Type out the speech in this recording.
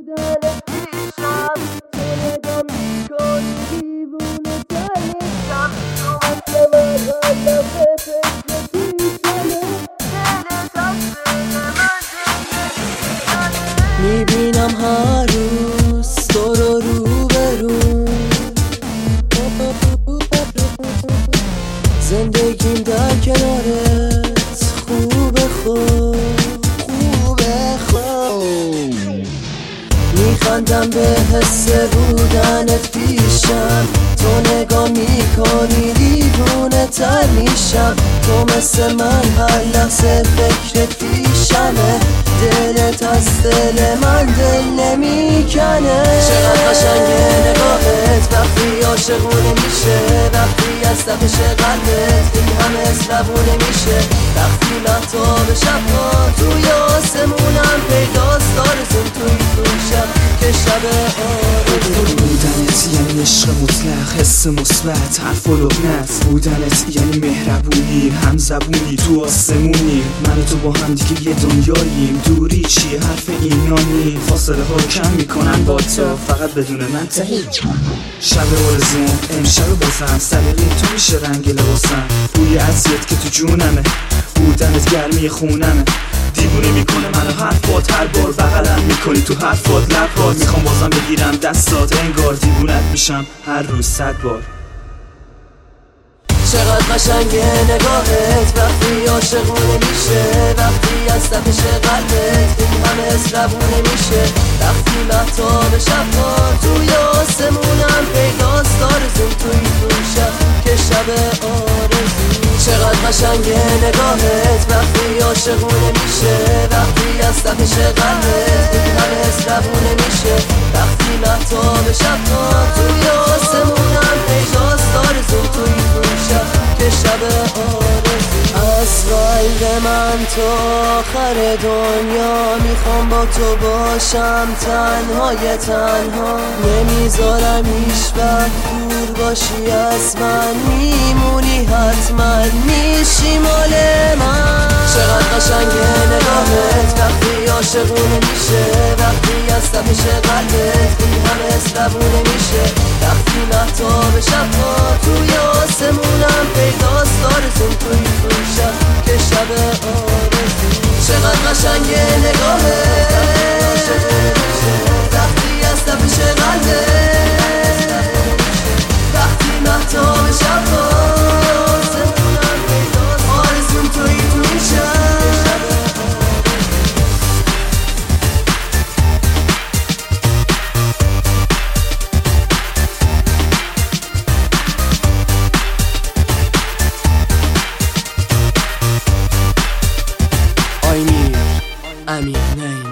بودنت پیشم تو نگاه میکنی دیوونه تر میشم تو مثل من هر لحظه فکر پیشمه دلت از دل من میبینم هر روز تو رو روبرو زندگیم در کنارت خوبه میخندم به حس بودنت پیشم تو نگاه میکنی دیوونه تر میشم تو مثل من هر لحظه فکر پیشمه دلت از دل من دل نمیکنه چقدر قشنگه نگاهت وقتی عاشقونه میشه وقتی از تپش قلبت این همه اسلبونه میشه وقتی مهتاب شبها توی آسمونم پیداست آرزوم توی شب که شب آرزو بودنت یعنی عشق مطلق حس مثبت حرف و لبنت بودنت یعنی مهربونی هم زبونی تو آسمونی من و تو با هم دیگه یه دنیاییم دوری چی حرف اینانی فاصله ها رو کم میکنن با تو فقط بدون من تهی شب آرزوم امشب بازم سلیقه تو میشه رنگ لباسم بوی عطرت که تو جونمه بودنت گرمی خونمه دیوونه میکنه منو حرفات هر بار بغلم میکنی تو حرفات لبات میخوام بازم بگیرم دستات انگار دیوونت میشم هر روز 100 بار چقدر قشنگه نگاهت وقتی عاشقونه میشه وقتی از تپش قلبت این همه اسلبونه میشه وقتی مهتاب شبها توی آسمونم پیداست آرزوم توی شب که شب آرزو چقدر قشنگه نگاهت وقتی عاشقونه میشه وقتی از تپش قلبت این همه اسلبونه میشه وقتی مهتاب شبها توی آسمونم پیداست آرزوم توی شب که شب آرزو از قلب من تا آخر دنیا میخوام با تو باشم تنهای تنها نمیذارم هیچ وقت دور باشی از من میمونی حتما میشی مال من چقدر قشنگه نگاهت وقتی عاشقونه میشه وقتی از تپش قلبت این همه اسلبونه میشه وقتی مهتاب شبها توی آسمونم پیداست آرزوم توی شب که شب آرزو چقدر قشنگه نگاهت وقتی از تپش قلبت وقتی مهتاب شبها آرزوم توی شب امیر نعیم